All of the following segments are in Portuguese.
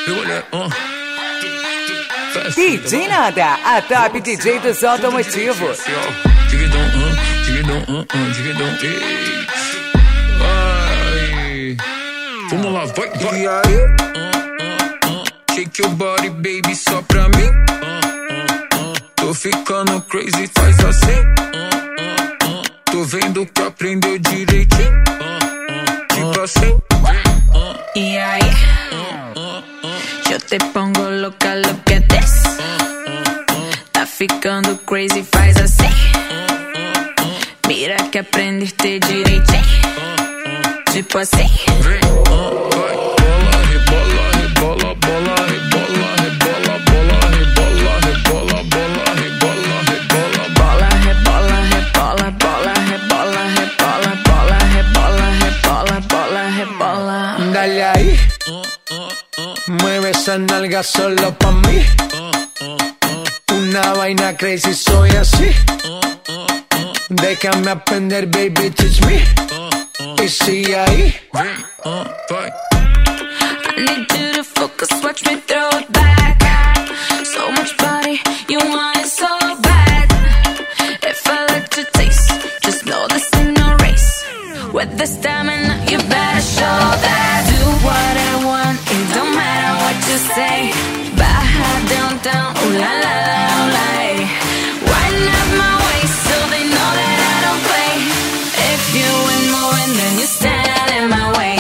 DJ Nanda, a top DJ do som automotivo. Vamos lá, vai. E aí? Shake your body, baby, só pra mim. Tô ficando crazy, faz assim. Tô vendo que aprendeu direitinho. Tipo assim. E aí? Eu te pongo louca, look at this. Tá ficando crazy, faz assim. Mira que aprendeste direitinho. Tipo assim. Rebola, bola, rebola, rebola, bola, rebola, rebola, bola, rebola, rebola, bola, rebola, rebola, bola, rebola, rebola, bola, rebola, rebola, bola, rebola. Dale ahí, mueve esa nalga solo pa' mí. Una vaina crazy, soy así. Déjame aprender, baby, teach me. Y sigue ahí. I need you to focus, watch me throw it back. So much body, you want it so bad. If I let you taste, just know this ain't no race. With the stamina, you better show that. Do what I want, it don't matter what you say. Baja down, ooh la la la, ooh la. Wind up my waist so they know that I don't play. If you ain't moving, then you stand in my way.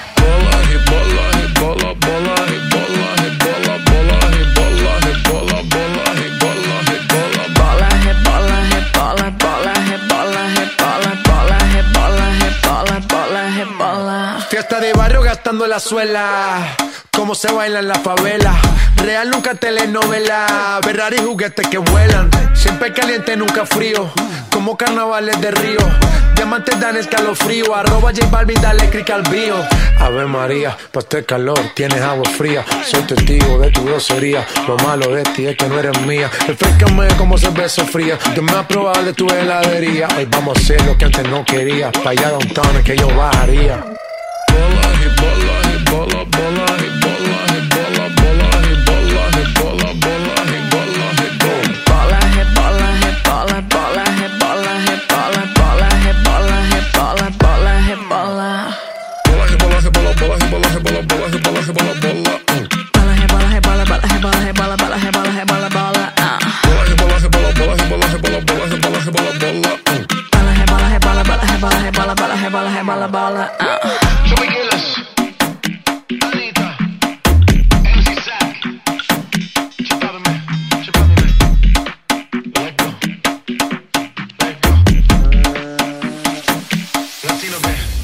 Bola, bola, rebola, rebola, bola, rebola, rebola, bola, rebola, rebola, bola, rebola, rebola, bola, rebola, rebola, bola, rebola, rebola, bola, rebola. Fiesta de barrio gastando la suela. Cómo se baila en la favela. Real nunca telenovela. Ferrari juguetes que vuelan. Siempre caliente, nunca frío. Como carnavales de Río. Diamantes dan escalofrío. Arroba J Balvin, dale click al bio. Ave María, pa' este calor tienes agua fría. Soy testigo de tu grosería. Lo malo de ti es que no eres mía. Refrescame como cerveza fría. Yo me ha probado de tu heladería. Hoy vamos a hacer lo que antes no quería. Pa' allá downtown es que yo bajaría. Bola, rebola, rebola, bola, rebola, rebola, bola, rebola, rebola, bola, rebola, rebola. Bola, rebola, rebola, bola, rebola, rebola, bola, rebola, rebola, bola, rebola. Bola, rebola, rebola, bola, rebola, rebola, bola, rebola, rebola, bola. Bola, rebola, rebola, bola, rebola, rebola, bola, rebola, rebola, bola. Bola, rebola, rebola, bola, rebola, rebola, bola, rebola, rebola, bola. Bola, rebola, rebola, bola, rebola, rebola, bola, rebola, rebola, bola. Joey Gillis, Anita, MC Zack, Chipábeme, let go, Latino man.